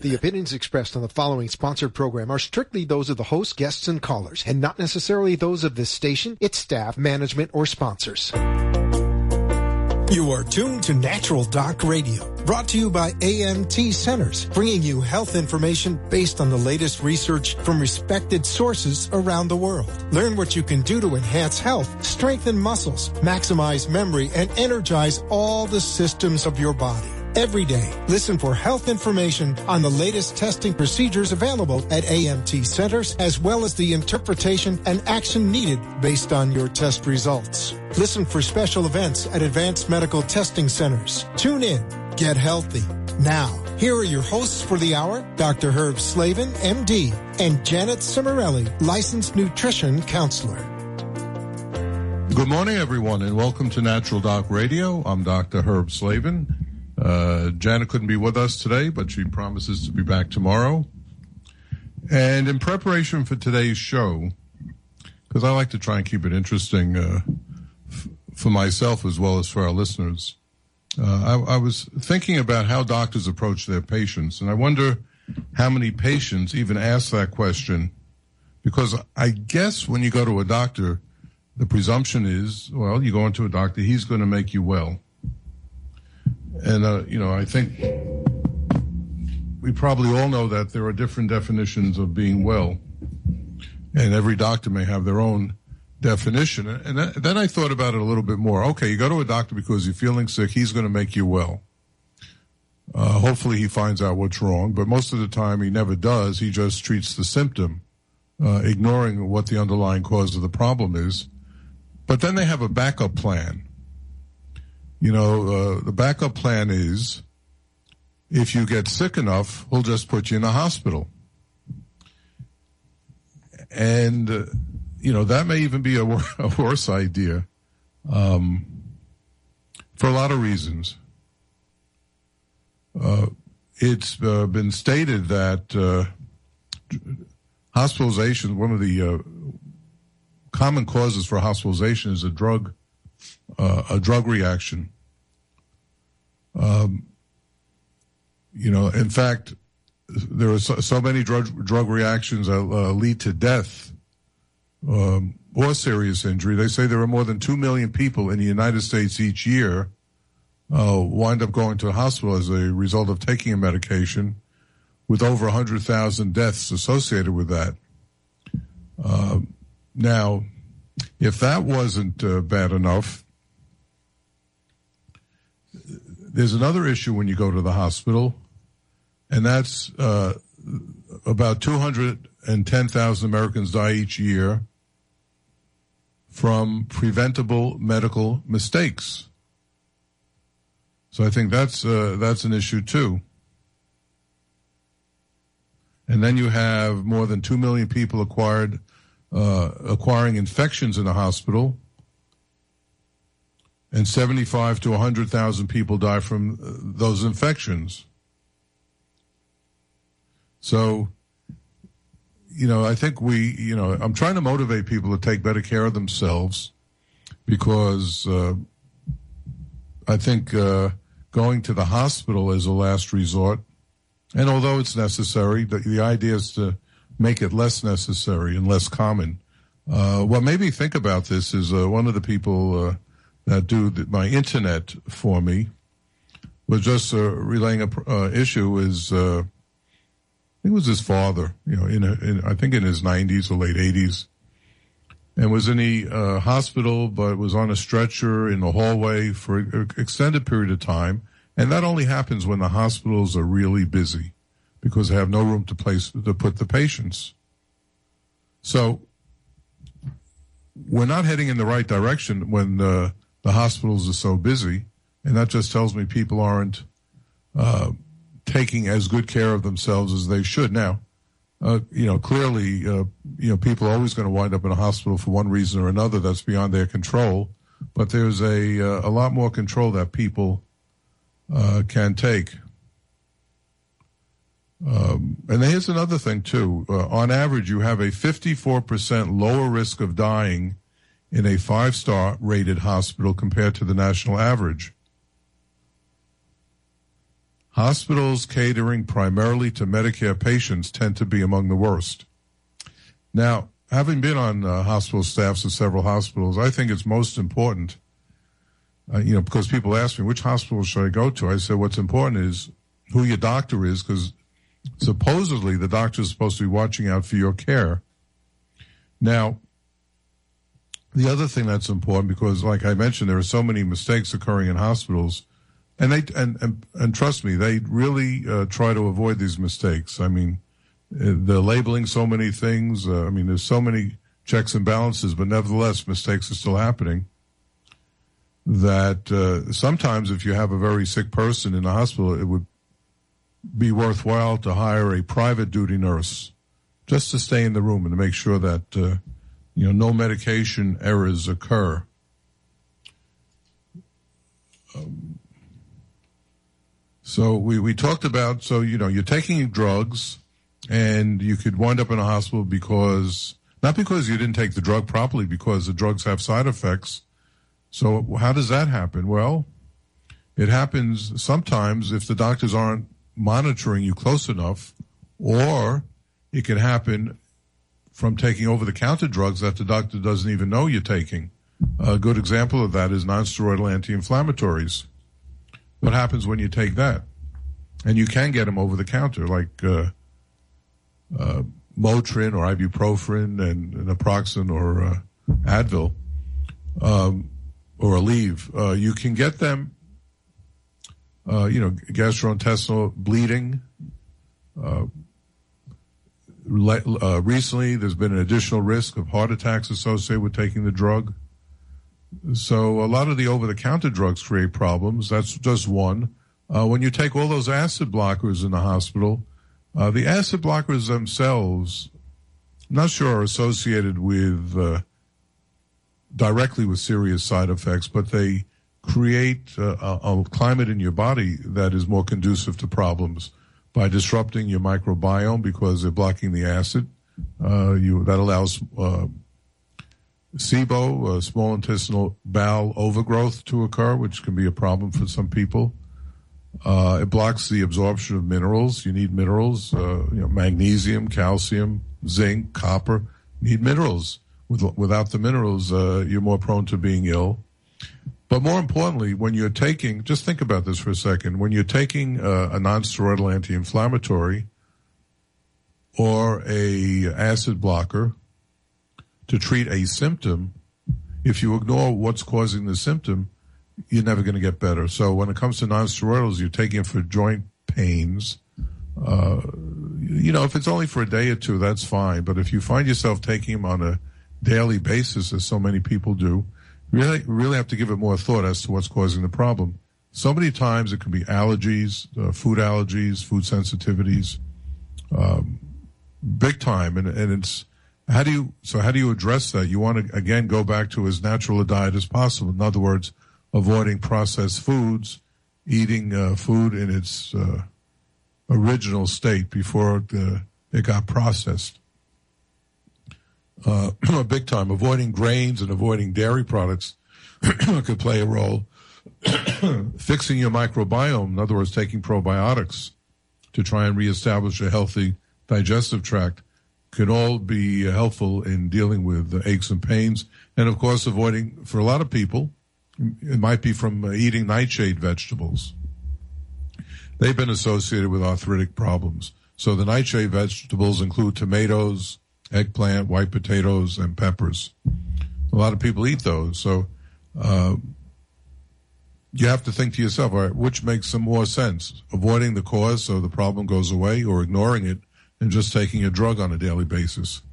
The opinions expressed on the following sponsored program are strictly those of the host, guests, and callers, and not necessarily those of this station, its staff, management, or sponsors. You are tuned to Natural Doc Radio, brought to you by AMT Centers, bringing you health information based on the latest research from respected sources around the world. Learn what you can do to enhance health, strengthen muscles, maximize memory, and energize all the systems of your body. Every day, listen for health information on the latest testing procedures available at AMT Centers, as well as the interpretation and action needed based on your test results. Listen for special events at Advanced Medical Testing Centers. Tune in. Get healthy. Now, here are your hosts for the hour, Dr. Herb Slavin, MD, and Janet Cimarelli, licensed nutrition counselor. Good morning, everyone, and welcome to Natural Doc Radio. I'm Dr. Herb Slavin. Janet couldn't be with us today, but she promises to be back tomorrow. And in preparation for today's show, because I like to try and keep it interesting for myself as well as for our listeners, I was thinking about how doctors approach their patients, and I wonder how many patients even ask that question, because I guess when you go to a doctor, the presumption is, well, you go into a doctor, he's going to make you well. And, I think we probably all know that there are different definitions of being well, and every doctor may have their own definition. And then I thought about it a little bit more. Okay, you go to a doctor because you're feeling sick. He's going to make you well. Hopefully he finds out what's wrong, but most of the time he never does. He just treats the symptom, ignoring what the underlying cause of the problem is. But then they have a backup plan. The backup plan is if you get sick enough, we'll just put you in a hospital. And, that may even be a worse idea for a lot of reasons. It's been stated that hospitalization, one of the common causes for hospitalization is a drug reaction. In fact, there are so many drug reactions that lead to death or serious injury. They say there are more than 2 million people in the United States each year wind up going to a hospital as a result of taking a medication, with over 100,000 deaths associated with that. Now, if that wasn't bad enough, there's another issue when you go to the hospital, and that's about 210,000 Americans die each year from preventable medical mistakes. So I think that's an issue too. And then you have more than 2 million people acquiring infections in the hospital, and 75 to 100,000 people die from those infections. So, I think I'm trying to motivate people to take better care of themselves, because I think going to the hospital is a last resort. And although it's necessary, the idea is to make it less necessary and less common. What made me think about this is one of the people that do my internet for me was just relaying a issue. Is I think it was his father, I think in his 90s or late 80s, and was in the hospital, but was on a stretcher in the hallway for an extended period of time. And that only happens when the hospitals are really busy, because they have no room to put the patients. So we're not heading in the right direction when the hospitals are so busy, and that just tells me people aren't taking as good care of themselves as they should. Now, clearly, people are always going to wind up in a hospital for one reason or another that's beyond their control, but there's a lot more control that people can take. And here's another thing, too. On average, you have a 54% lower risk of dying in a 5-star rated hospital compared to the national average. Hospitals catering primarily to Medicare patients tend to be among the worst. Now, having been on hospital staffs at several hospitals, I think it's most important, because people ask me, which hospital should I go to? I say, what's important is who your doctor is, because supposedly the doctor is supposed to be watching out for your care. Now, the other thing that's important, because like I mentioned, there are so many mistakes occurring in hospitals, and trust me, they really try to avoid these mistakes. I mean, they're labeling so many things. There's so many checks and balances, but nevertheless, mistakes are still happening. That sometimes if you have a very sick person in the hospital, it would be worthwhile to hire a private duty nurse just to stay in the room and to make sure that no medication errors occur. So we talked about, you're taking drugs and you could wind up in a hospital not because you didn't take the drug properly, because the drugs have side effects. So how does that happen? Well, it happens sometimes if the doctors aren't monitoring you close enough, or it can happen from taking over-the-counter drugs that the doctor doesn't even know you're taking. A good example of that is non-steroidal anti-inflammatories. What happens when you take that? And you can get them over-the-counter, like Motrin or ibuprofen and Naproxen or Advil or Aleve. You can get them, gastrointestinal bleeding. Recently, there's been an additional risk of heart attacks associated with taking the drug. So a lot of the over-the-counter drugs create problems. That's just one. When you take all those acid blockers in the hospital, the acid blockers themselves, I'm not sure are associated with directly with serious side effects, but they create a climate in your body that is more conducive to problems by disrupting your microbiome because they're blocking the acid. That allows SIBO, small intestinal bowel overgrowth, to occur, which can be a problem for some people. It blocks the absorption of minerals. You need minerals, magnesium, calcium, zinc, copper. You need minerals. Without the minerals, you're more prone to being ill. But more importantly, when you're taking, just think about this for a second, when you're taking a non-steroidal anti-inflammatory or a acid blocker to treat a symptom, if you ignore what's causing the symptom, you're never going to get better. So when it comes to non-steroidals, you're taking it for joint pains. If it's only for a day or two, that's fine. But if you find yourself taking them on a daily basis, as so many people do, really have to give it more thought as to what's causing the problem. So many times it can be allergies, food sensitivities, big time. And it's, how do you address that? You want to, again, go back to as natural a diet as possible. In other words, avoiding processed foods, eating food in its original state before it got processed. Big time. Avoiding grains and avoiding dairy products could play a role. Fixing your microbiome, in other words, taking probiotics to try and reestablish a healthy digestive tract, can all be helpful in dealing with aches and pains. And, of course, avoiding, for a lot of people, it might be from eating nightshade vegetables. They've been associated with arthritic problems. So the nightshade vegetables include tomatoes, eggplant, white potatoes, and peppers. A lot of people eat those. So you have to think to yourself, all right, which makes some more sense? Avoiding the cause so the problem goes away, or ignoring it and just taking a drug on a daily basis.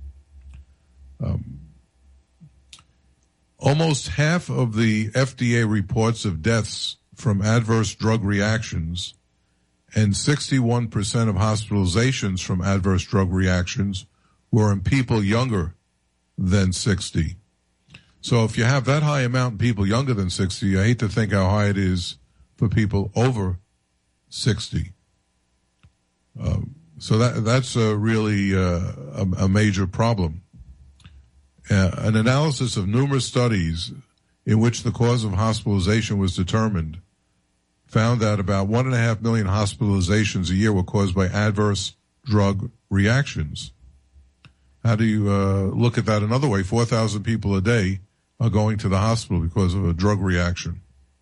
Almost half of the FDA reports of deaths from adverse drug reactions and 61% of hospitalizations from adverse drug reactions were in people younger than 60. So if you have that high amount in people younger than 60, I hate to think how high it is for people over 60. So that's really a major problem. An analysis of numerous studies in which the cause of hospitalization was determined found that about 1.5 million hospitalizations a year were caused by adverse drug reactions. How do you look at that another way? 4,000 people a day are going to the hospital because of a drug reaction.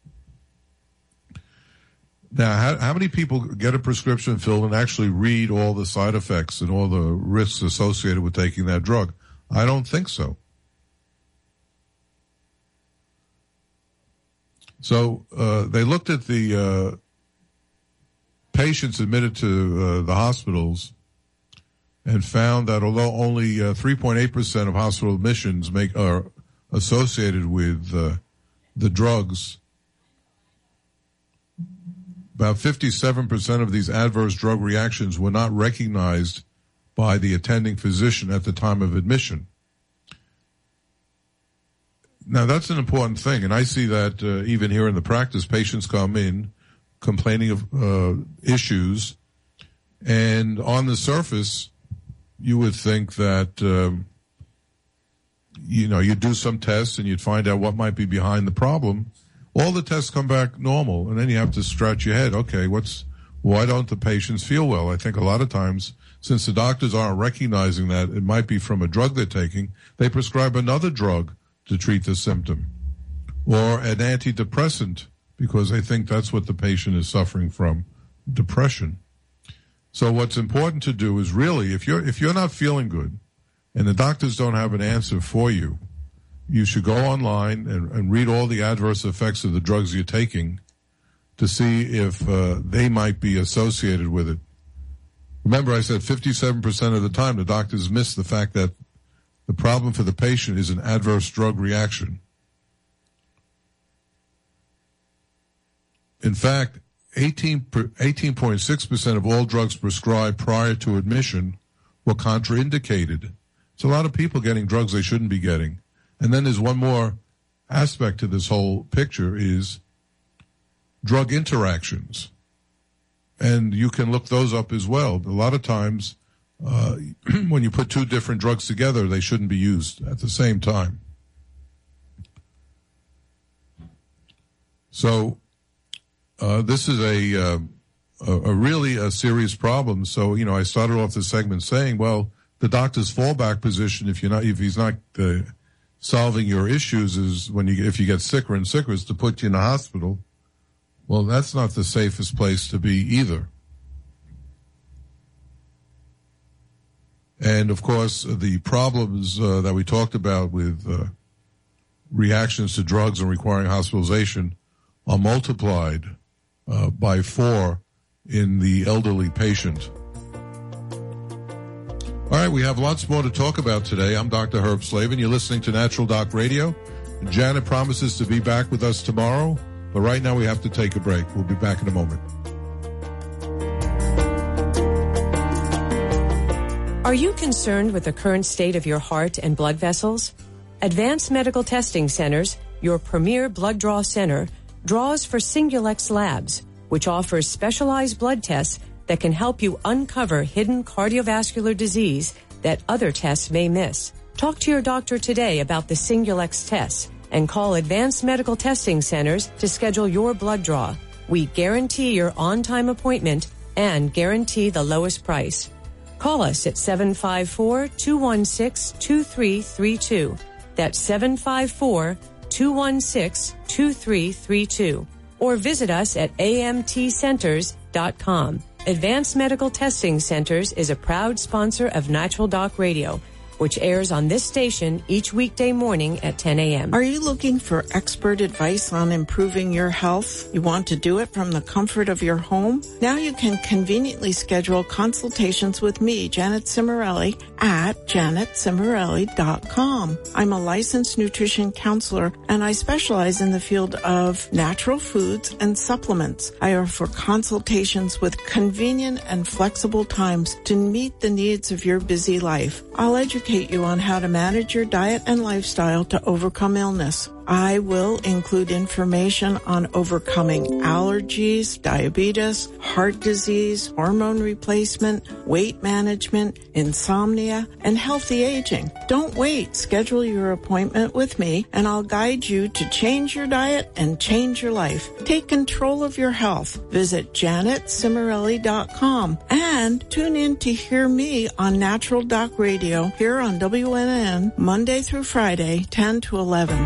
Now, how many people get a prescription filled and actually read all the side effects and all the risks associated with taking that drug? I don't think so. So they looked at the patients admitted to the hospitals and found that although only 3.8% of hospital admissions are associated with the drugs, about 57% of these adverse drug reactions were not recognized by the attending physician at the time of admission. Now, that's an important thing, and I see that even here in the practice, patients come in complaining of issues, and on the surface, you would think that, you'd do some tests and you'd find out what might be behind the problem. All the tests come back normal, and then you have to scratch your head. Okay, why don't the patients feel well? I think a lot of times, since the doctors aren't recognizing that it might be from a drug they're taking, they prescribe another drug to treat the symptom, or an antidepressant because they think that's what the patient is suffering from, depression. So what's important to do is really, if you're not feeling good and the doctors don't have an answer for you, you should go online and read all the adverse effects of the drugs you're taking to see if they might be associated with it. Remember, I said 57% of the time the doctors miss the fact that the problem for the patient is an adverse drug reaction. In fact, 18.6% of all drugs prescribed prior to admission were contraindicated. It's a lot of people getting drugs they shouldn't be getting. And then there's one more aspect to this whole picture is drug interactions. And you can look those up as well. A lot of times, when you put two different drugs together, they shouldn't be used at the same time. So this is a really serious problem. So, I started off the segment saying, well, the doctor's fallback position, if he's not solving your issues, is if you get sicker and sicker, is to put you in a hospital. Well, that's not the safest place to be either. And, of course, the problems that we talked about with reactions to drugs and requiring hospitalization are multiplied by 4 in the elderly patient. All right, we have lots more to talk about today. I'm Dr. Herb Slavin. You're listening to Natural Doc Radio. Janet promises to be back with us tomorrow, but right now we have to take a break. We'll be back in a moment. Are you concerned with the current state of your heart and blood vessels? Advanced Medical Testing Centers, your premier blood draw center, draws for Singulex Labs, which offers specialized blood tests that can help you uncover hidden cardiovascular disease that other tests may miss. Talk to your doctor today about the Singulex tests and call Advanced Medical Testing Centers to schedule your blood draw. We guarantee your on-time appointment and guarantee the lowest price. Call us at 754-216-2332. That's 754-216-2332. Or visit us at amtcenters.com. Advanced Medical Testing Centers is a proud sponsor of Natural Doc Radio, which airs on this station each weekday morning at 10 a.m. Are you looking for expert advice on improving your health? You want to do it from the comfort of your home? Now you can conveniently schedule consultations with me, Janet Cimarelli, at janetcimarelli.com. I'm a licensed nutrition counselor, and I specialize in the field of natural foods and supplements. I offer consultations with convenient and flexible times to meet the needs of your busy life. I'll educate you on how to manage your diet and lifestyle to overcome illness. I will include information on overcoming allergies, diabetes, heart disease, hormone replacement, weight management, insomnia, and healthy aging. Don't wait. Schedule your appointment with me, and I'll guide you to change your diet and change your life. Take control of your health. Visit JanetCimorelli.com and tune in to hear me on Natural Doc Radio here on WNN Monday through Friday, 10 to 11.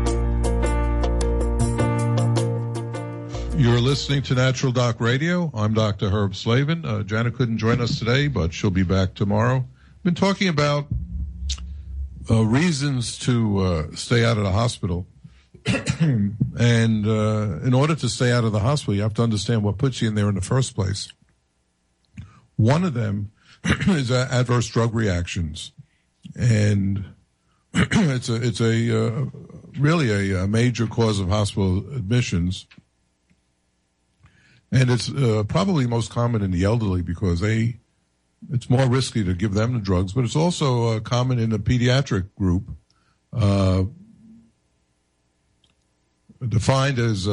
You're listening to Natural Doc Radio. I'm Dr. Herb Slavin. Janet couldn't join us today, but she'll be back tomorrow. Been talking about reasons to stay out of the hospital. And in order to stay out of the hospital, you have to understand what puts you in there in the first place. One of them is adverse drug reactions. And it's really a major cause of hospital admissions. And it's probably most common in the elderly because it's more risky to give them the drugs, but it's also common in the pediatric group, defined as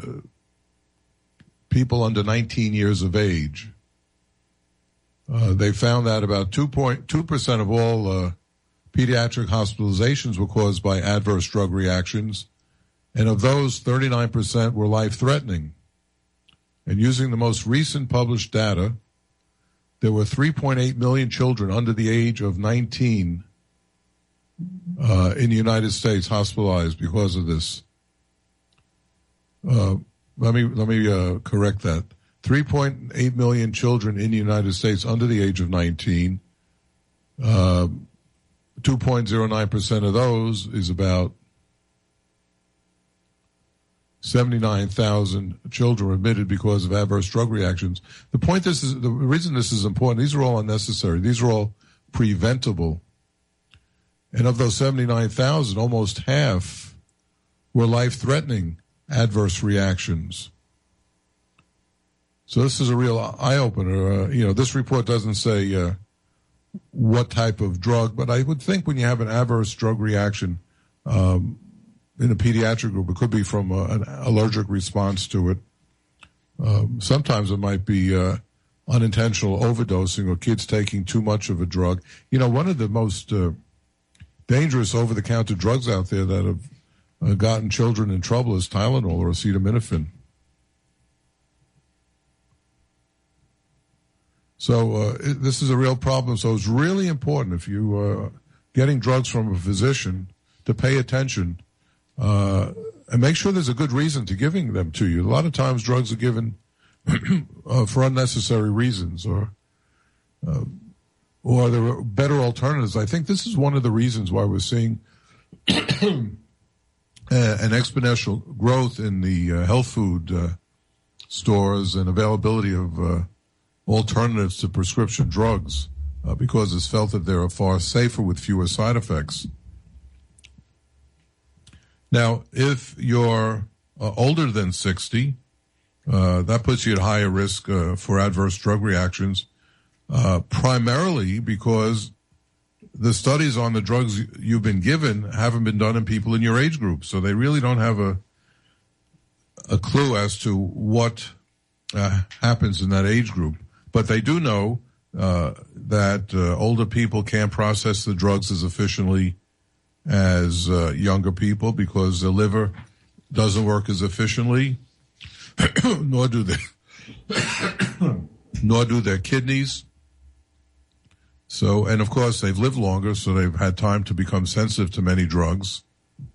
people under 19 years of age. They found that about 2% of all pediatric hospitalizations were caused by adverse drug reactions, and of those, 39% were life-threatening. And using the most recent published data, there were 3.8 million children under the age of 19 in the United States hospitalized because of this. Let me correct that. 3.8 million children in the United States under the age of 19. 2.09% of those is about 79,000 children were admitted because of adverse drug reactions. The reason this is important, these are all unnecessary. These are all preventable. And of those 79,000, almost half were life-threatening adverse reactions. So this is a real eye-opener. This report doesn't say what type of drug, but I would think when you have an adverse drug reaction in a pediatric group, it could be from an allergic response to it. Sometimes it might be unintentional overdosing or kids taking too much of a drug. One of the most dangerous over-the-counter drugs out there that have gotten children in trouble is Tylenol or acetaminophen. So this is a real problem. So it's really important if you are getting drugs from a physician to pay attention and make sure there's a good reason to giving them to you. A lot of times drugs are given for unnecessary reasons or there are better alternatives. I think this is one of the reasons why we're seeing an exponential growth in the health food stores and availability of alternatives to prescription drugs because it's felt that they're far safer with fewer side effects. Now, if you're older than 60, that puts you at higher risk for adverse drug reactions, primarily because the studies on the drugs you've been given haven't been done in people in your age group. So they really don't have a clue as to what happens in that age group. But they do know that older people can't process the drugs as efficiently as younger people because their liver doesn't work as efficiently, nor do their kidneys. So, and of course, they've lived longer, so they've had time to become sensitive to many drugs.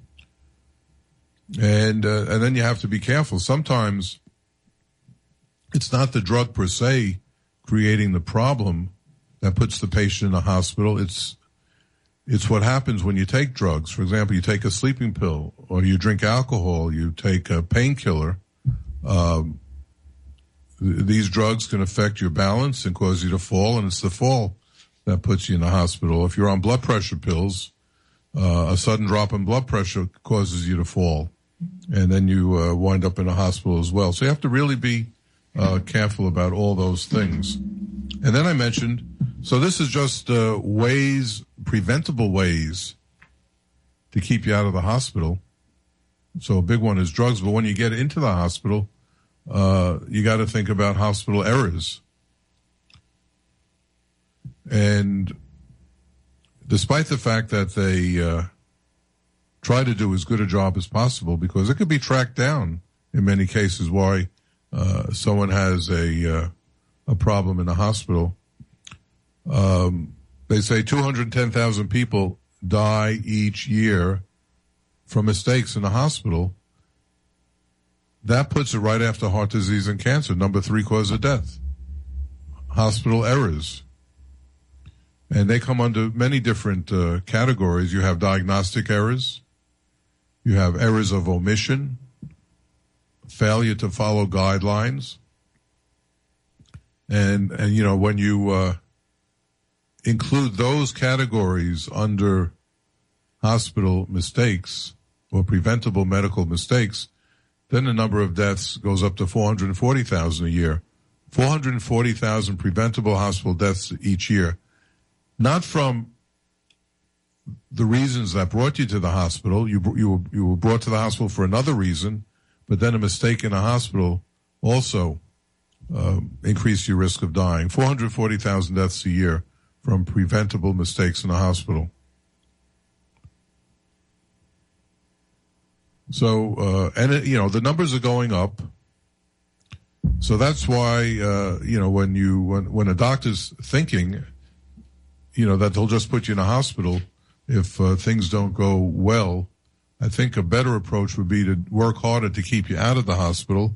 And then you have to be careful. Sometimes it's not the drug per se creating the problem that puts the patient in the hospital. It's what happens when you take drugs. For example, you take a sleeping pill or you drink alcohol, you take a painkiller. These drugs can affect your balance and cause you to fall, and it's the fall that puts you in the hospital. If you're on blood pressure pills, a sudden drop in blood pressure causes you to fall, and then you wind up in a hospital as well. So you have to really be careful about all those things. And then I mentioned, so this is just preventable ways to keep you out of the hospital. So a big one is drugs. But when you get into the hospital, you got to think about hospital errors. And despite the fact that they try to do as good a job as possible, because it could be tracked down in many cases why someone has a problem in the hospital. They say 210,000 people die each year from mistakes in the hospital. That puts it right after heart disease and cancer, number 3 cause of death. Hospital errors. And they come under many different categories. You have diagnostic errors. You have errors of omission, failure to follow guidelines. And you know, when you include those categories under hospital mistakes or preventable medical mistakes, then the number of deaths goes up to 440,000 a year. 440,000 preventable hospital deaths each year. Not from the reasons that brought you to the hospital. You were brought to the hospital for another reason, but then a mistake in a hospital also increased your risk of dying. 440,000 deaths a year from preventable mistakes in a hospital. So, the numbers are going up. So that's why, when a doctor's thinking, that they'll just put you in a hospital if things don't go well, I think a better approach would be to work harder to keep you out of the hospital.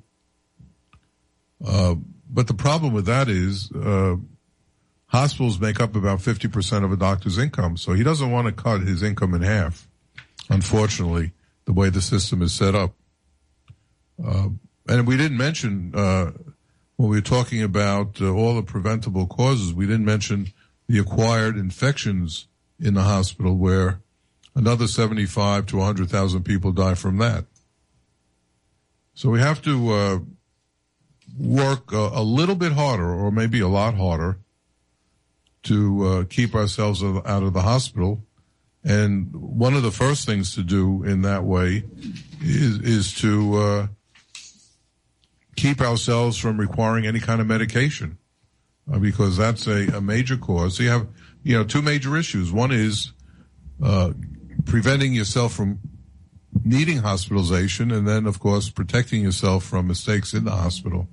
But the problem with that is hospitals make up about 50% of a doctor's income, so he doesn't want to cut his income in half, unfortunately, the way the system is set up. And we didn't mention, when we were talking about all the preventable causes, we didn't mention the acquired infections in the hospital, where another 75 to 100,000 people die from that. So we have to work a little bit harder, or maybe a lot harder, to keep ourselves out of the hospital. And one of the first things to do in that way is to keep ourselves from requiring any kind of medication, because that's a major cause. So you have, two major issues. One is preventing yourself from needing hospitalization, and then, of course, protecting yourself from mistakes in the hospital.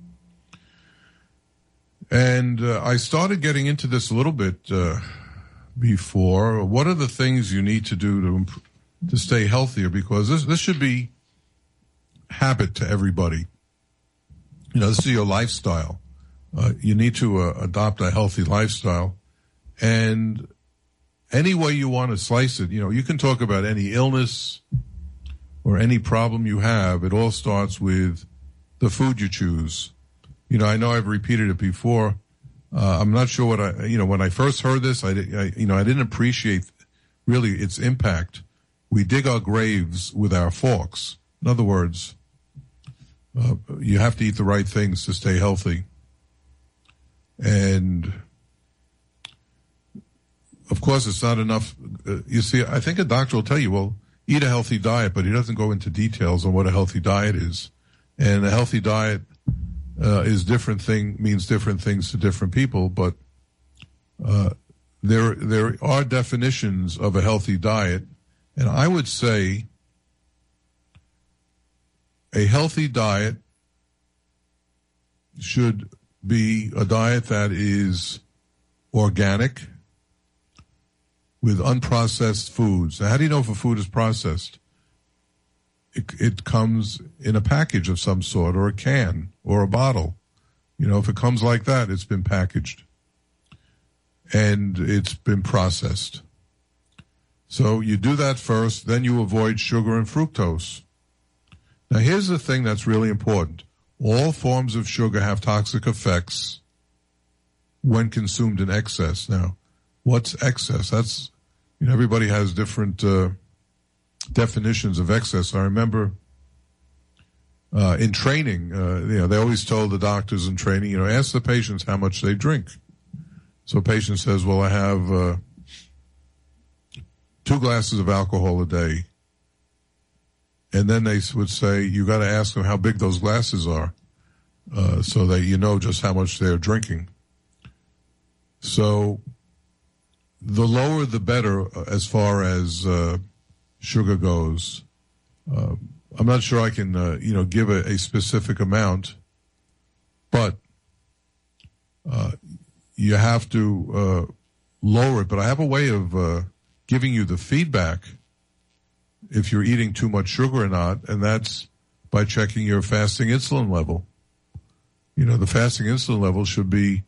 And I started getting into this a little bit before. What are the things you need to do to stay healthier? Because this should be habit to everybody. This is your lifestyle. You need to adopt a healthy lifestyle. And any way you want to slice it, you can talk about any illness or any problem you have. It all starts with the food you choose. I know I've repeated it before. I'm not sure when I first heard this, I didn't appreciate really its impact. We dig our graves with our forks. In other words, you have to eat the right things to stay healthy. And of course, it's not enough. You see, I think a doctor will tell you, well, eat a healthy diet, but he doesn't go into details on what a healthy diet is. And a healthy diet means different things to different people, but there are definitions of a healthy diet, and I would say a healthy diet should be a diet that is organic with unprocessed foods. Now, how do you know if a food is processed? It comes in a package of some sort, or a can, or a bottle. If it comes like that, it's been packaged and it's been processed. So you do that first, then you avoid sugar and fructose. Now, here's the thing that's really important. All forms of sugar have toxic effects when consumed in excess. Now, what's excess? That's, everybody has different definitions of excess. I remember in training, they always told the doctors in training, ask the patients how much they drink. So a patient says, well, I have 2 glasses of alcohol a day. And then they would say, you got to ask them how big those glasses are, so that you know just how much they're drinking. So the lower the better as far as sugar goes. I'm not sure I can, give a specific amount, but you have to lower it. But I have a way of giving you the feedback if you're eating too much sugar or not, and that's by checking your fasting insulin level. The fasting insulin level should be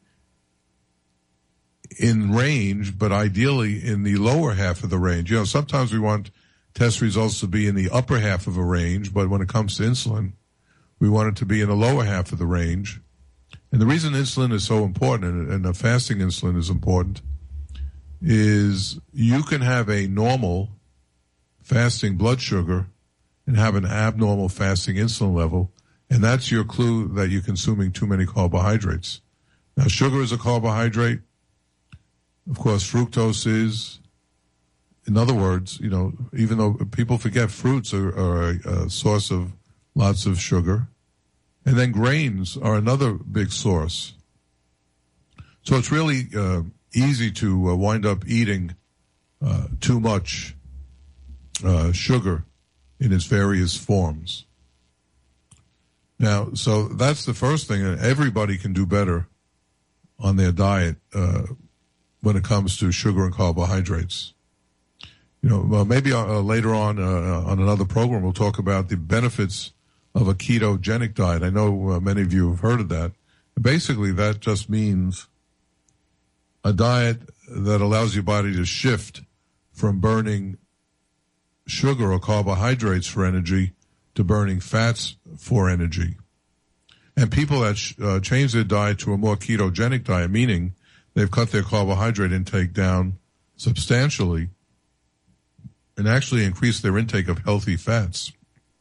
in range, but ideally in the lower half of the range. Sometimes we want test results to be in the upper half of a range, but when it comes to insulin, we want it to be in the lower half of the range. And the reason insulin is so important, and the fasting insulin is important, is you can have a normal fasting blood sugar and have an abnormal fasting insulin level, and that's your clue that you're consuming too many carbohydrates. Now, sugar is a carbohydrate. Of course, fructose is. In other words, even though people forget fruits are a source of lots of sugar, and then grains are another big source. So it's really easy to wind up eating too much sugar in its various forms. Now, so that's the first thing. Everybody can do better on their diet when it comes to sugar and carbohydrates. Maybe later on another program we'll talk about the benefits of a ketogenic diet. I know many of you have heard of that. Basically, that just means a diet that allows your body to shift from burning sugar or carbohydrates for energy to burning fats for energy. And people that change their diet to a more ketogenic diet, meaning they've cut their carbohydrate intake down substantially and actually increased their intake of healthy fats,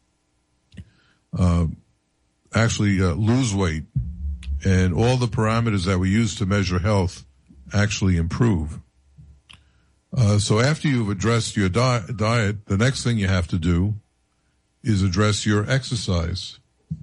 lose weight, and all the parameters that we use to measure health actually improve. So after you've addressed your diet, the next thing you have to do is address your exercise.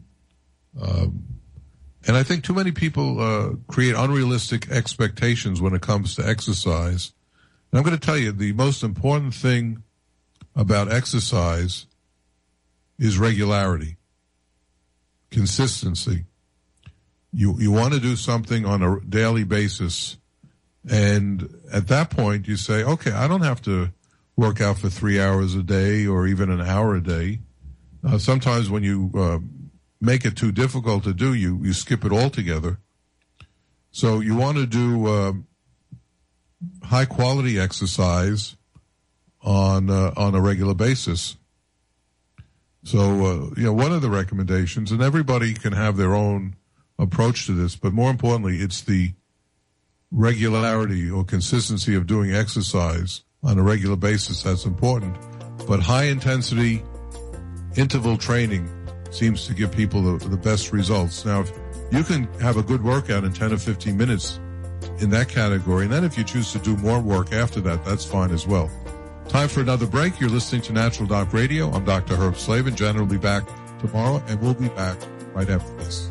And I think too many people create unrealistic expectations when it comes to exercise. And I'm going to tell you, the most important thing about exercise is regularity, consistency. You want to do something on a daily basis, and at that point you say, okay, I don't have to work out for 3 hours a day or even an hour a day. Sometimes when you make it too difficult to do, you skip it altogether. So you want to do high quality exercise on a regular basis. So one of the recommendations, and everybody can have their own approach to this, but more importantly, it's the regularity or consistency of doing exercise on a regular basis that's important. But high intensity interval training seems to give people the best results. Now, if you can have a good workout in 10 or 15 minutes in that category, and then if you choose to do more work after that, that's fine as well. Time for another break. You're listening to Natural Doc Radio. I'm Dr. Herb Slavin. Jen will be back tomorrow, and we'll be back right after this.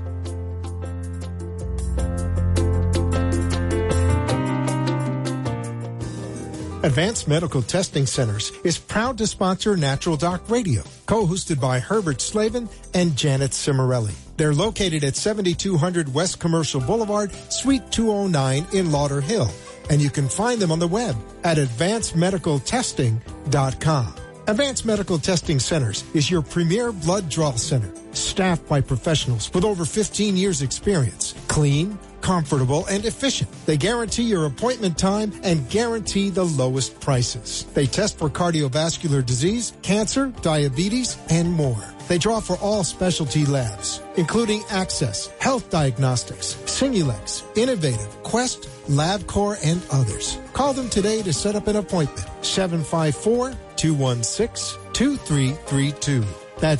Advanced Medical Testing Centers is proud to sponsor Natural Doc Radio, co-hosted by Herbert Slavin and Janet Cimarelli. They're located at 7200 West Commercial Boulevard, Suite 209 in Lauderhill, and you can find them on the web at advancedmedicaltesting.com. Advanced Medical Testing Centers is your premier blood draw center, staffed by professionals with over 15 years experience. Clean, comfortable, and efficient. They guarantee your appointment time and guarantee the lowest prices. They test for cardiovascular disease, cancer, diabetes, and more. They draw for all specialty labs, including Access, Health Diagnostics, Simulex, Innovative, Quest, LabCorp, and others. Call them today to set up an appointment. 754-216-2332. That's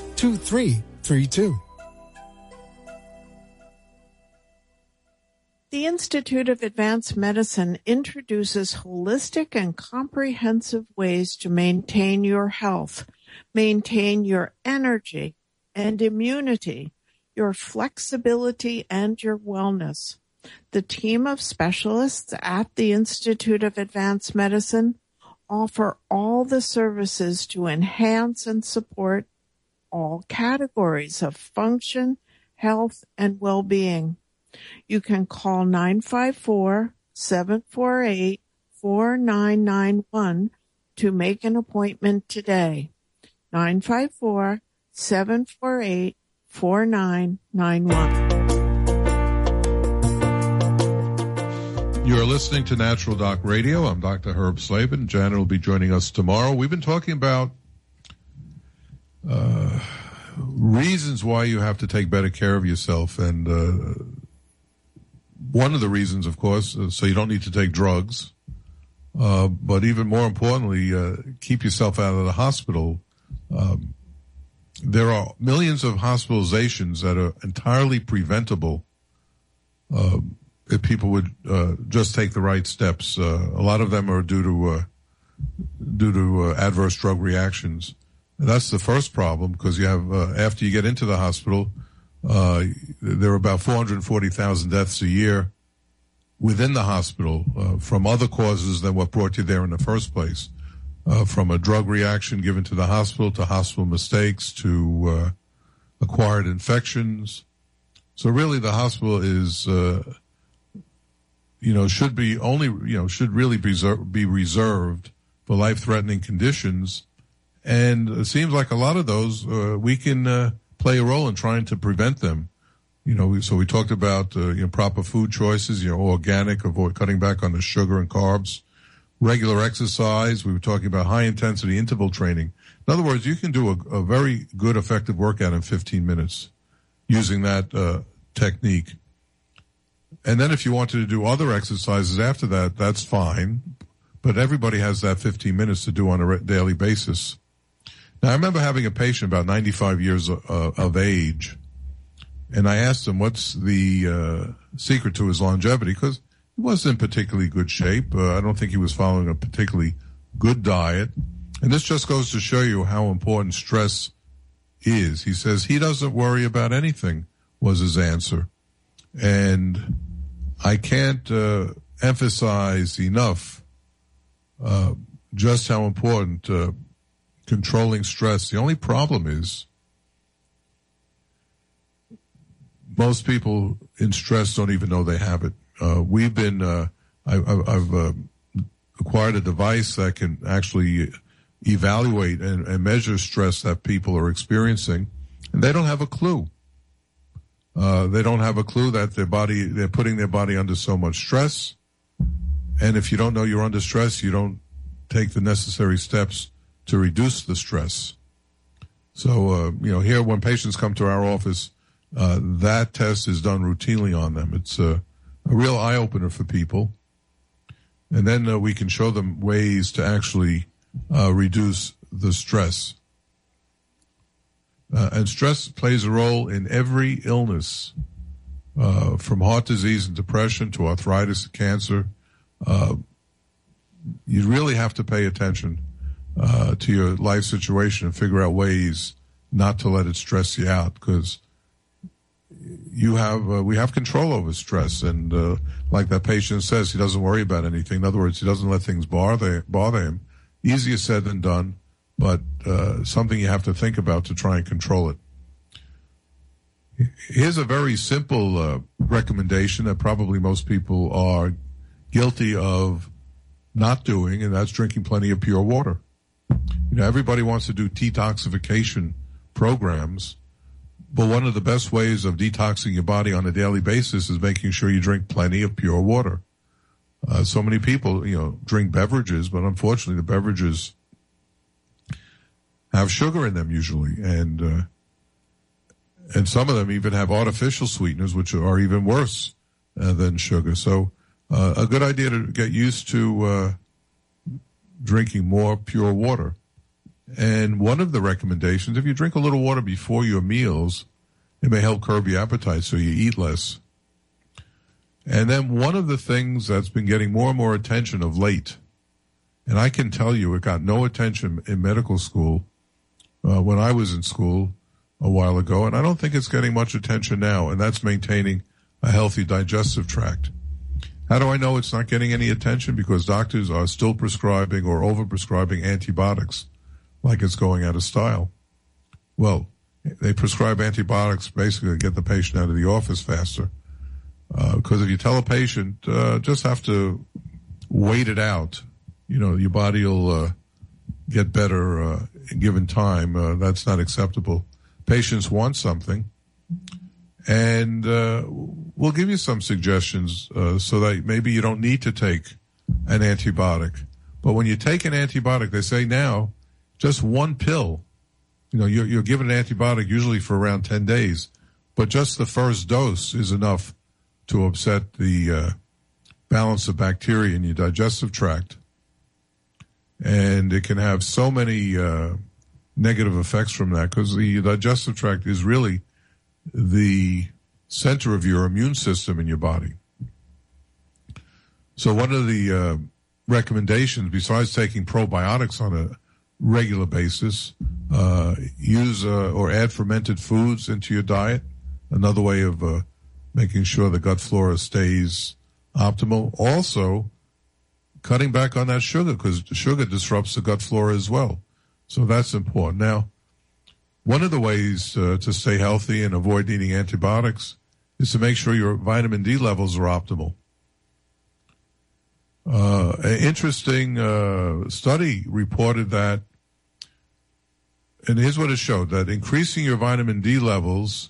754-216-2332. The Institute of Advanced Medicine introduces holistic and comprehensive ways to maintain your health, maintain your energy and immunity, your flexibility, and your wellness. The team of specialists at the Institute of Advanced Medicine offer all the services to enhance and support all categories of function, health, and well-being. You can call 954-748-4991 to make an appointment today. 954-748-4991. You're listening to Natural Doc Radio. I'm Dr. Herb Slavin. Janet will be joining us tomorrow. We've been talking about reasons why you have to take better care of yourself, and one of the reasons, of course, so you don't need to take drugs, but even more importantly, keep yourself out of the hospital. There are millions of hospitalizations that are entirely preventable if people would just take the right steps. A lot of them are due to adverse drug reactions. And that's the first problem, because you have after you get into the hospital, there are about 440,000 deaths a year within the hospital from other causes than what brought you there in the first place, from a drug reaction given to the hospital, to hospital mistakes, to acquired infections. So really, the hospital is, should really be reserved for life-threatening conditions, and it seems like a lot of those we can play a role in trying to prevent them. So we talked about proper food choices, organic, avoid cutting back on the sugar and carbs, regular exercise. We were talking about high intensity interval training. In other words, you can do a very good, effective workout in 15 minutes using that technique. And then if you wanted to do other exercises after that, that's fine. But everybody has that 15 minutes to do on a daily basis. Now, I remember having a patient about 95 years of age, and I asked him what's the secret to his longevity, because he wasn't in particularly good shape. I don't think he was following a particularly good diet. And this just goes to show you how important stress is. He says he doesn't worry about anything, was his answer. And I can't emphasize enough just how important controlling stress. The only problem is most people in stress don't even know they have it. I've acquired a device that can actually evaluate and measure stress that people are experiencing, and they don't have a clue. They don't have a clue that they're putting their body under so much stress. And if you don't know you're under stress, you don't take the necessary steps to reduce the stress. So, here when patients come to our office, that test is done routinely on them. It's a real eye-opener for people. And then we can show them ways to actually reduce the stress. And stress plays a role in every illness, from heart disease and depression to arthritis, cancer. You really have to pay attention to your life situation and figure out ways not to let it stress you out, because we have control over stress. And like that patient says, he doesn't worry about anything. In other words, he doesn't let things bother him. Easier said than done, but something you have to think about to try and control it. Here's a very simple recommendation that probably most people are guilty of not doing, and that's drinking plenty of pure water. Everybody wants to do detoxification programs, but one of the best ways of detoxing your body on a daily basis is making sure you drink plenty of pure water. So many people, drink beverages, but unfortunately the beverages have sugar in them usually, and some of them even have artificial sweeteners, which are even worse than sugar. So a good idea to get used to drinking more pure water. And one of the recommendations, if you drink a little water before your meals, it may help curb your appetite so you eat less. And then one of the things that's been getting more and more attention of late, and I can tell you it got no attention in medical school when I was in school a while ago, and I don't think it's getting much attention now, and that's maintaining a healthy digestive tract. How do I know it's not getting any attention? Because doctors are still prescribing or over-prescribing antibiotics like it's going out of style. Well, they prescribe antibiotics basically to get the patient out of the office faster. Because if you tell a patient, just have to wait it out, your body will get better given time. That's not acceptable. Patients want something, and we'll give you some suggestions so that maybe you don't need to take an antibiotic. But when you take an antibiotic, they say now, just one pill. You're given an antibiotic usually for around 10 days, but just the first dose is enough to upset the balance of bacteria in your digestive tract. And it can have so many negative effects from that, because the digestive tract is really the center of your immune system in your body. So one of the recommendations, besides taking probiotics on a regular basis, use or add fermented foods into your diet. Another way of making sure the gut flora stays optimal. Also, cutting back on that sugar, because sugar disrupts the gut flora as well. So that's important. Now, one of the ways to stay healthy and avoid needing antibiotics is to make sure your vitamin D levels are optimal. An interesting study reported that, and here's what it showed, that increasing your vitamin D levels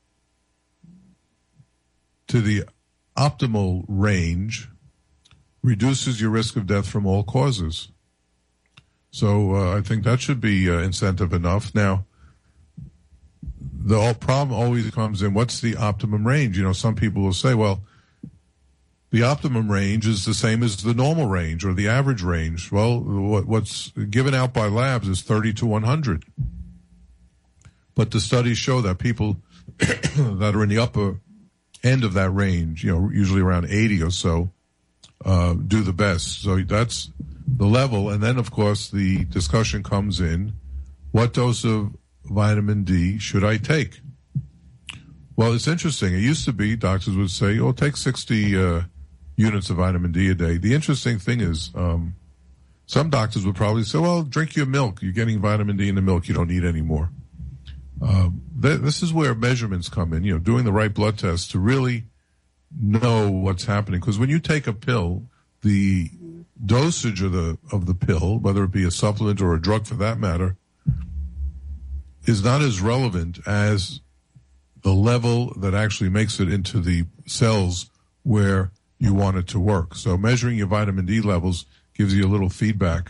to the optimal range reduces your risk of death from all causes. So I think that should be incentive enough. Now, the whole problem always comes in, what's the optimum range? Some people will say, well, the optimum range is the same as the normal range or the average range. Well, what's given out by labs is 30 to 100. But the studies show that people that are in the upper end of that range, usually around 80 or so, do the best. So that's the level. And then, of course, the discussion comes in, what dose of vitamin D should I take? Well, it's interesting. It used to be doctors would say, take 60 units of vitamin D a day. The interesting thing is some doctors would probably say, well, drink your milk. You're getting vitamin D in the milk. You don't need any more. This is where measurements come in, doing the right blood test to really know what's happening. Because when you take a pill, the dosage of the pill, whether it be a supplement or a drug for that matter, is not as relevant as the level that actually makes it into the cells where you want it to work. So measuring your vitamin D levels gives you a little feedback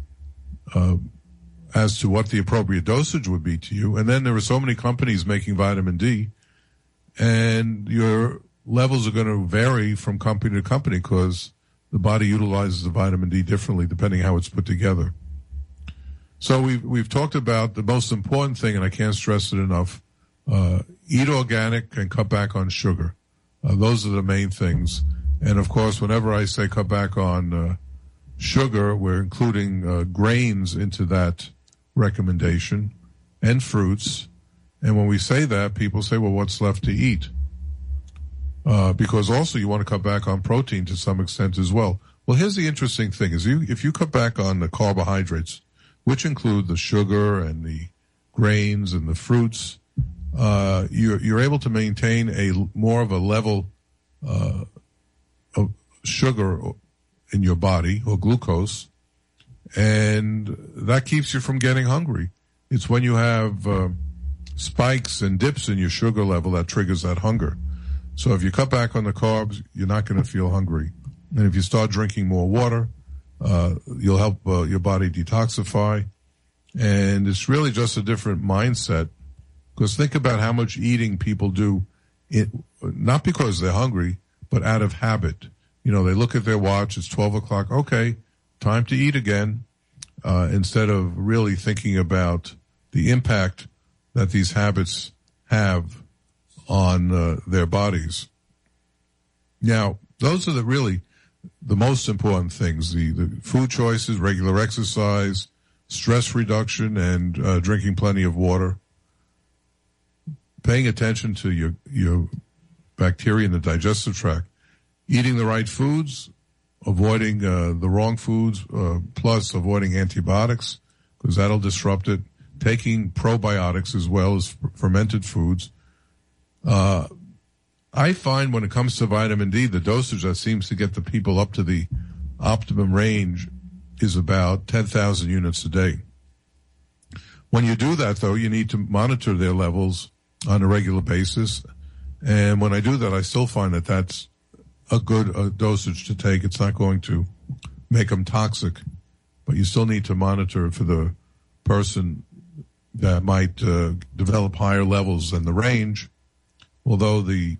as to what the appropriate dosage would be to you. And then there are so many companies making vitamin D, and your levels are going to vary from company to company because the body utilizes the vitamin D differently depending how it's put together. So we've talked about the most important thing, and I can't stress it enough, eat organic and cut back on sugar. Those are the main things. And, of course, whenever I say cut back on sugar, we're including grains into that recommendation and fruits. And when we say that, people say, well, what's left to eat? Because also you want to cut back on protein to some extent as well. Well, here's the interesting thing is if you cut back on the carbohydrates, which include the sugar and the grains and the fruits, you're able to maintain a more of a level of sugar in your body, or glucose, and that keeps you from getting hungry. It's when you have spikes and dips in your sugar level that triggers that hunger. So if you cut back on the carbs, you're not going to feel hungry. And if you start drinking more water, you'll help your body detoxify. And it's really just a different mindset. Because think about how much eating people do, not because they're hungry, but out of habit. They look at their watch, it's 12 o'clock, okay, time to eat again, instead of really thinking about the impact that these habits have on their bodies. Now, those are the most important things, the food choices, regular exercise, stress reduction, and drinking plenty of water. Paying attention to your bacteria in the digestive tract. Eating the right foods, avoiding the wrong foods, plus avoiding antibiotics, because that'll disrupt it. Taking probiotics as well as fermented foods. I find when it comes to vitamin D, the dosage that seems to get the people up to the optimum range is about 10,000 units a day. When you do that, though, you need to monitor their levels on a regular basis. And when I do that, I still find that that's a good dosage to take. It's not going to make them toxic, but you still need to monitor for the person that might develop higher levels than the range, although the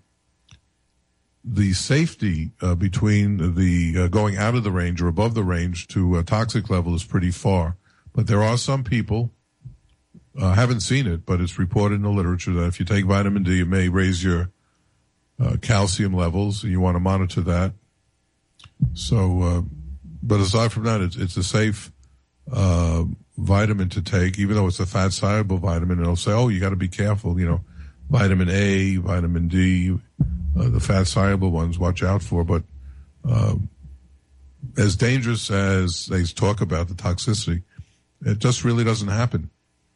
safety between the going out of the range or above the range to a toxic level is pretty far. But there are some people, haven't seen it, but it's reported in the literature that if you take vitamin D, it may raise your calcium levels, and you want to monitor that. So, but aside from that, it's a safe vitamin to take, even though it's a fat-soluble vitamin. It'll say, oh, you got to be careful, vitamin A, vitamin D, the fat-soluble ones, watch out for. But as dangerous as they talk about the toxicity, it just really doesn't happen.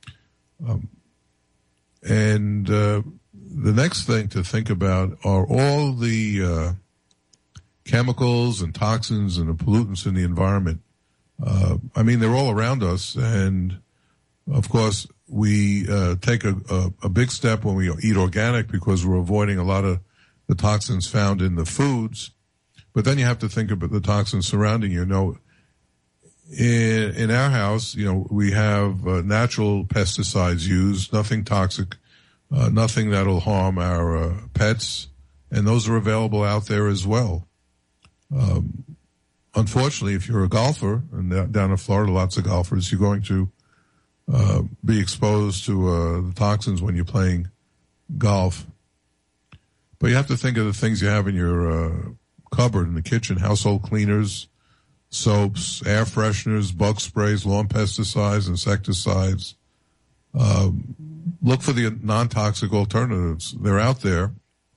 The next thing to think about are all the chemicals and toxins and the pollutants in the environment. They're all around us, and of course we take a big step when we eat organic because we're avoiding a lot of the toxins found in the foods. But then you have to think about the toxins surrounding you. In our house, we have natural pesticides used, nothing toxic, nothing that'll harm our pets, and those are available out there as well. Unfortunately, if you're a golfer, and down in Florida, lots of golfers, you're going to be exposed to the toxins when you're playing golf. But you have to think of the things you have in your cupboard in the kitchen: household cleaners, soaps, air fresheners, bug sprays, lawn pesticides, insecticides. Look for the non-toxic alternatives. They're out there.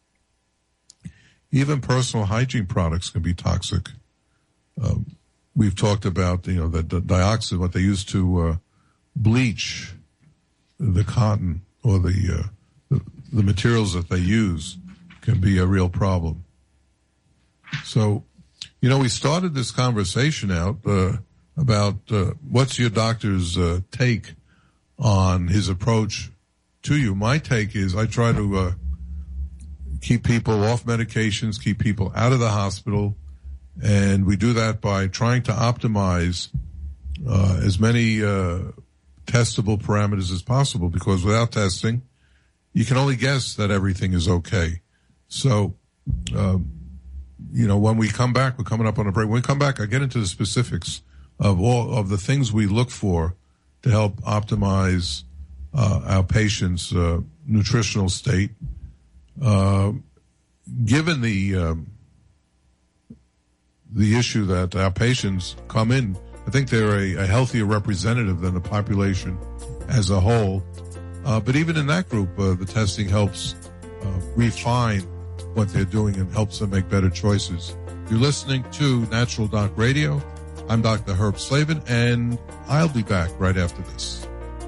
Even personal hygiene products can be toxic. We've talked about, the dioxin, what they use to bleach the cotton or the materials that they use can be a real problem. So, we started this conversation out about what's your doctor's take on his approach to you. My take is I try to keep people off medications, keep people out of the hospital, and we do that by trying to optimize as many testable parameters as possible, because without testing, you can only guess that everything is okay. So, when we come back, we're coming up on a break. When we come back, I get into the specifics of all of the things we look for to help optimize our patients' nutritional state. Given the issue that our patients come in, I think they're a healthier representative than the population as a whole. But even in that group, the testing helps refine what they're doing and helps them make better choices. You're listening to Natural Doc Radio. I'm Dr. Herb Slavin, and I'll be back right after this.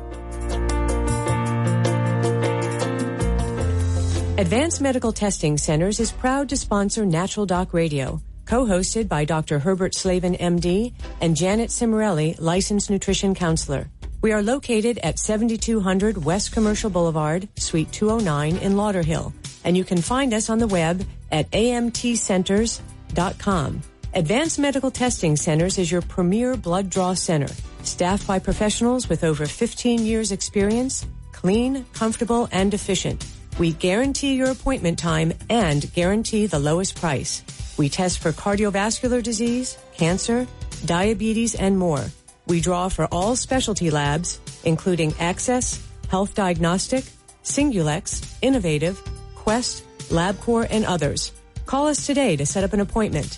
Advanced Medical Testing Centers is proud to sponsor Natural Doc Radio, co-hosted by Dr. Herbert Slavin, MD, and Janet Cimarelli, licensed nutrition counselor. We are located at 7200 West Commercial Boulevard, Suite 209 in Lauderhill, and you can find us on the web at amtcenters.com. Advanced Medical Testing Centers is your premier blood draw center, staffed by professionals with over 15 years experience, clean, comfortable, and efficient. We guarantee your appointment time and guarantee the lowest price. We test for cardiovascular disease, cancer, diabetes, and more. We draw for all specialty labs, including Access, Health Diagnostic, Singulex, Innovative, Quest, LabCorp, and others. Call us today to set up an appointment.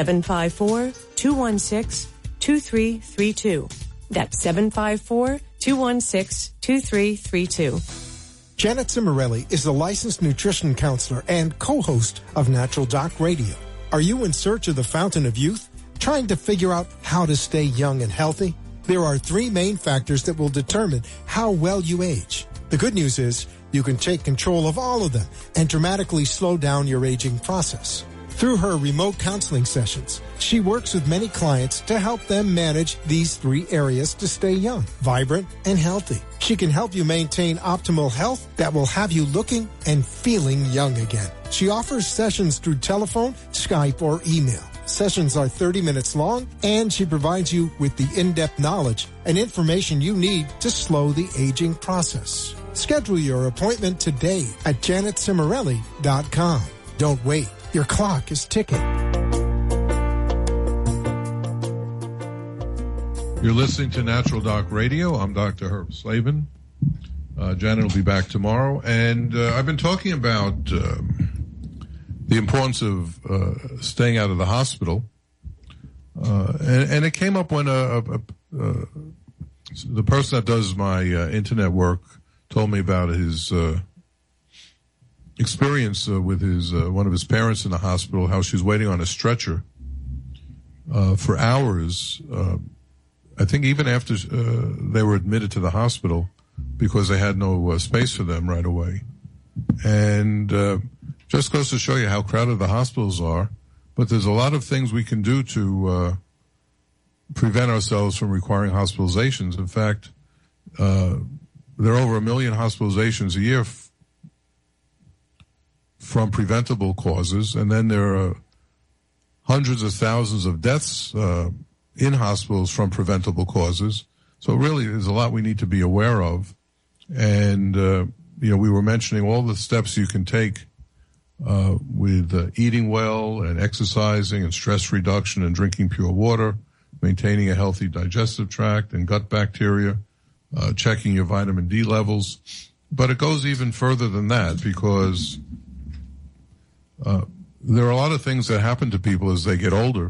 754-216-2332. That's 754-216-2332. Janet Cimarelli is a licensed nutrition counselor and co-host of Natural Doc Radio. Are you in search of the fountain of youth? Trying to figure out how to stay young and healthy? There are 3 main factors that will determine how well you age. The good news is you can take control of all of them and dramatically slow down your aging process. Through her remote counseling sessions, she works with many clients to help them manage these 3 areas to stay young, vibrant, and healthy. She can help you maintain optimal health that will have you looking and feeling young again. She offers sessions through telephone, Skype, or email. Sessions are 30 minutes long, and she provides you with the in-depth knowledge and information you need to slow the aging process. Schedule your appointment today at janetcimarelli.com. Don't wait. Your clock is ticking. You're listening to Natural Doc Radio. I'm Dr. Herb Slavin. Janet will be back tomorrow. And I've been talking about the importance of staying out of the hospital. And it came up when the person that does my internet work told me about his experience with his one of his parents in the hospital, how she was waiting on a stretcher for hours. I think even after they were admitted to the hospital because they had no space for them right away. And just goes to show you how crowded the hospitals are. But there's a lot of things we can do to prevent ourselves from requiring hospitalizations. In fact, there are over 1 million hospitalizations a year from preventable causes, and then there are hundreds of thousands of deaths in hospitals from preventable causes. So really, there's a lot we need to be aware of. And, we were mentioning all the steps you can take with eating well and exercising and stress reduction and drinking pure water, maintaining a healthy digestive tract and gut bacteria, checking your vitamin D levels. But it goes even further than that because there are a lot of things that happen to people as they get older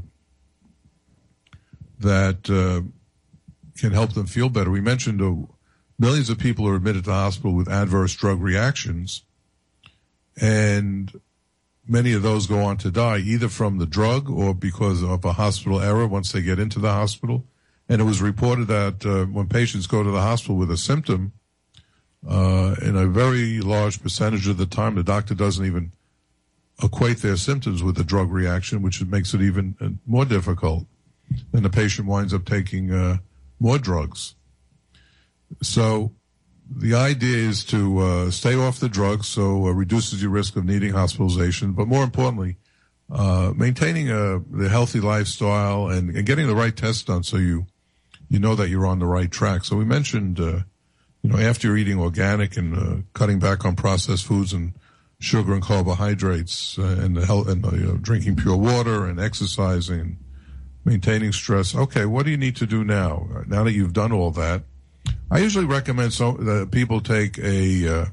that can help them feel better. We mentioned millions of people are admitted to the hospital with adverse drug reactions, and many of those go on to die either from the drug or because of a hospital error once they get into the hospital. And it was reported that when patients go to the hospital with a symptom, in a very large percentage of the time, the doctor doesn't even equate their symptoms with a drug reaction, which makes it even more difficult. Then the patient winds up taking more drugs. So the idea is to stay off the drugs, so it reduces your risk of needing hospitalization. But more importantly, maintaining the healthy lifestyle and getting the right tests done so you know that you're on the right track. So we mentioned, after you're eating organic and cutting back on processed foods and sugar and carbohydrates and drinking pure water and exercising and maintaining stress. Okay, what do you need to do now? Now that you've done all that, I usually recommend that people take a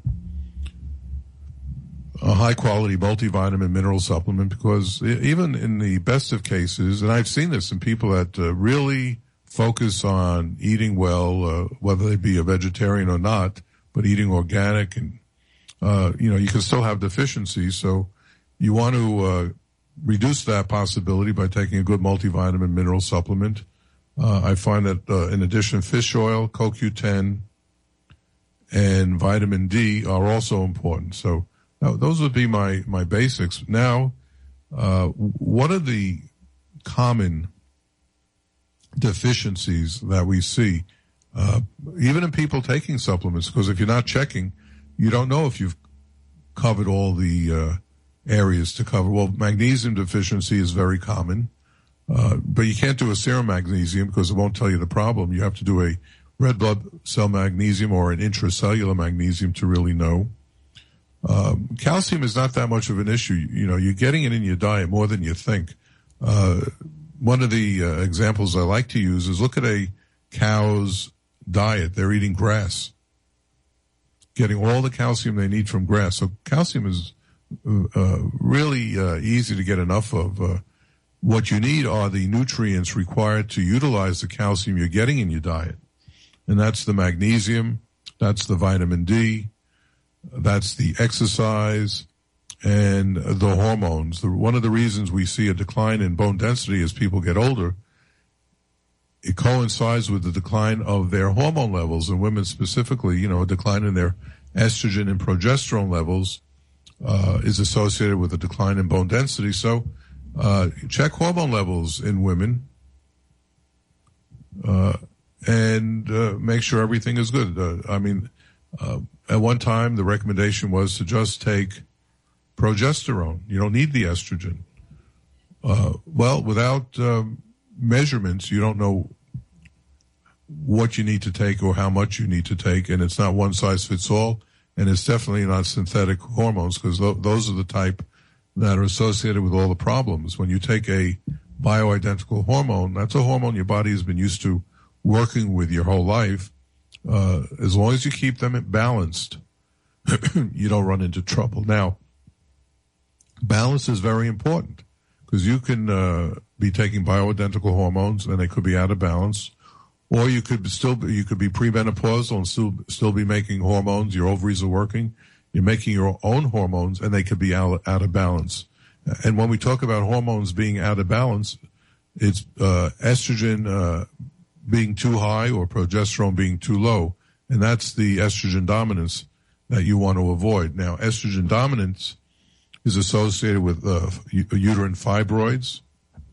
high-quality multivitamin mineral supplement because even in the best of cases, and I've seen this in people that really focus on eating well, whether they be a vegetarian or not, but eating organic and you can still have deficiencies, so you want to reduce that possibility by taking a good multivitamin mineral supplement. I find that in addition, fish oil, CoQ10, and vitamin D are also important. So those would be my basics. Now, what are the common deficiencies that we see, even in people taking supplements? Because if you're not checking, you don't know if you've covered all the areas to cover. Well, magnesium deficiency is very common, but you can't do a serum magnesium because it won't tell you the problem. You have to do a red blood cell magnesium or an intracellular magnesium to really know. Calcium is not that much of an issue. You're getting it in your diet more than you think. One of the examples I like to use is look at a cow's diet. They're eating grass, getting all the calcium they need from grass. So calcium is really easy to get enough of. What you need are the nutrients required to utilize the calcium you're getting in your diet. And that's the magnesium, that's the vitamin D, that's the exercise, and the hormones. One of the reasons we see a decline in bone density as people get older, it coincides with the decline of their hormone levels, and women specifically, a decline in their estrogen and progesterone levels is associated with a decline in bone density. So check hormone levels in women and make sure everything is good. At one time, the recommendation was to just take progesterone. You don't need the estrogen. Without measurements, you don't know what you need to take or how much you need to take, and it's not one size fits all, and it's definitely not synthetic hormones, because those are the type that are associated with all the problems. When you take a bioidentical hormone, that's a hormone your body has been used to working with your whole life. As long as you keep them balanced, you don't run into trouble. Now, balance is very important, because you can be taking bioidentical hormones and they could be out of balance, or you could be premenopausal and still be making hormones. Your ovaries are working. You're making your own hormones, and they could be out of balance. And when we talk about hormones being out of balance, it's estrogen being too high or progesterone being too low. And that's the estrogen dominance that you want to avoid. Now, estrogen dominance is associated with uterine fibroids,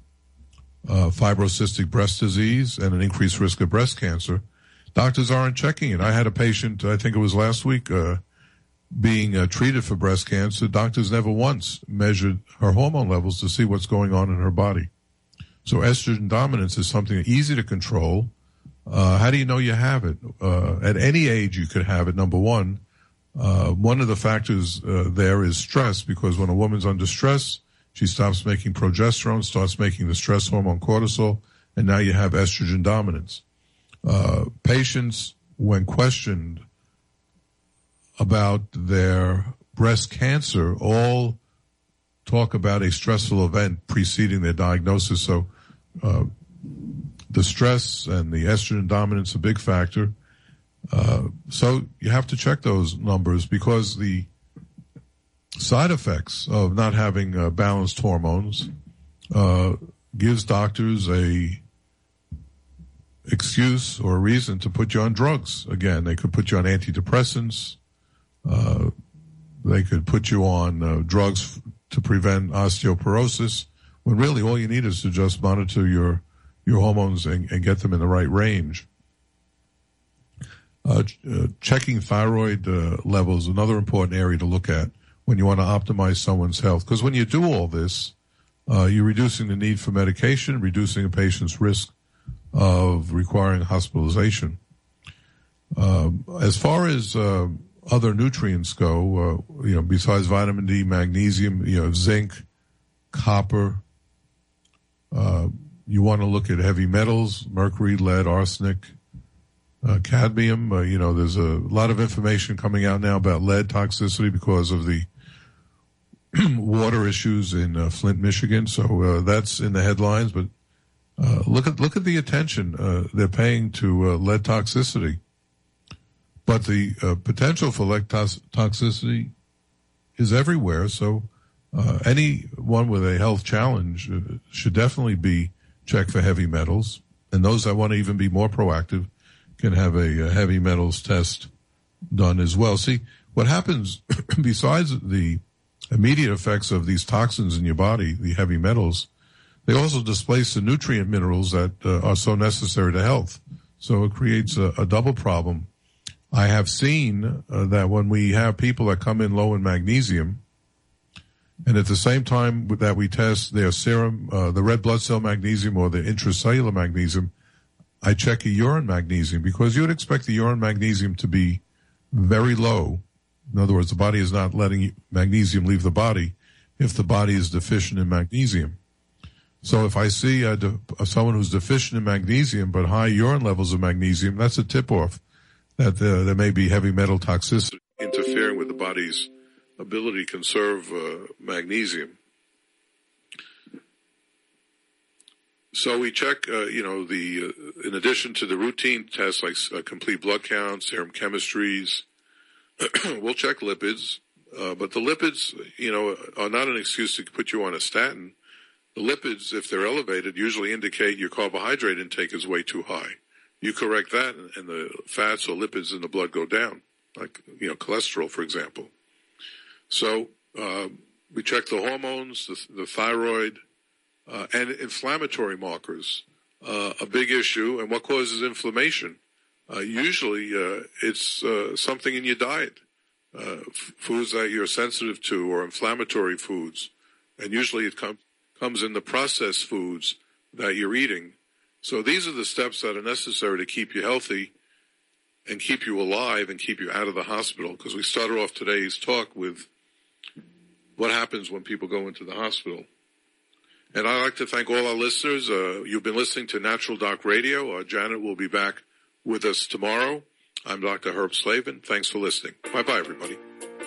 fibrocystic breast disease, and an increased risk of breast cancer. Doctors aren't checking it. I had a patient, I think it was last week, being treated for breast cancer. Doctors never once measured her hormone levels to see what's going on in her body. So estrogen dominance is something easy to control. How do you know you have it? At any age you could have it, number one. One of the factors there is stress, because when a woman's under stress, she stops making progesterone, starts making the stress hormone cortisol, and now you have estrogen dominance. Patients, when questioned about their breast cancer, all talk about a stressful event preceding their diagnosis. So the stress and the estrogen dominance a big factor. So you have to check those numbers, because the side effects of not having balanced hormones gives doctors a excuse or a reason to put you on drugs. Again, they could put you on antidepressants. They could put you on drugs to prevent osteoporosis, when really all you need is to just monitor your hormones and get them in the right range. Checking thyroid levels, another important area to look at when you want to optimize someone's health. Because when you do all this, you're reducing the need for medication, reducing a patient's risk of requiring hospitalization. As far as other nutrients go, besides vitamin D, magnesium, zinc, copper, you want to look at heavy metals, mercury, lead, arsenic, cadmium. There's a lot of information coming out now about lead toxicity because of the water issues in Flint, Michigan. So that's in the headlines. But look at the attention they're paying to lead toxicity. But the potential for lead toxicity is everywhere. So anyone with a health challenge should definitely be checked for heavy metals. And those that want to even be more proactive can have a heavy metals test done as well. See, what happens besides the immediate effects of these toxins in your body, the heavy metals, they also displace the nutrient minerals that are so necessary to health. So it creates a double problem. I have seen that when we have people that come in low in magnesium, and at the same time that we test their serum, the red blood cell magnesium or the intracellular magnesium, I check a urine magnesium, because you would expect the urine magnesium to be very low. In other words, the body is not letting magnesium leave the body if the body is deficient in magnesium. So if I see someone who's deficient in magnesium but high urine levels of magnesium, that's a tip-off that there may be heavy metal toxicity interfering with the body's ability to conserve magnesium. So we check, in addition to the routine tests like complete blood count, serum chemistries, we'll check lipids. But the lipids, are not an excuse to put you on a statin. The lipids, if they're elevated, usually indicate your carbohydrate intake is way too high. You correct that, and the fats or lipids in the blood go down, like, cholesterol, for example. So we check the hormones, the thyroid, and inflammatory markers. A big issue, and what causes inflammation? Usually it's something in your diet, foods that you're sensitive to or inflammatory foods. And usually it comes in the processed foods that you're eating. So these are the steps that are necessary to keep you healthy and keep you alive and keep you out of the hospital. Because we started off today's talk with what happens when people go into the hospital. And I'd like to thank all our listeners. You've been listening to Natural Doc Radio. Janet will be back with us tomorrow. I'm Dr. Herb Slavin. Thanks for listening. Bye-bye, everybody.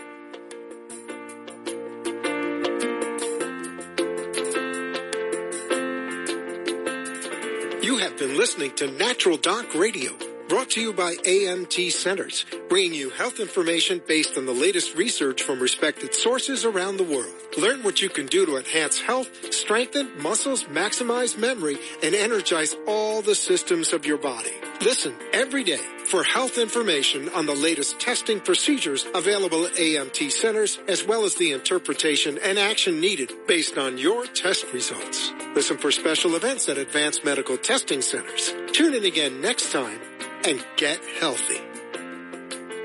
You have been listening to Natural Doc Radio, brought to you by AMT Centers, bringing you health information based on the latest research from respected sources around the world. Learn what you can do to enhance health, strengthen muscles, maximize memory, and energize all the systems of your body. Listen every day for health information on the latest testing procedures available at AMT Centers, as well as the interpretation and action needed based on your test results. Listen for special events at Advanced Medical Testing Centers. Tune in again next time and get healthy.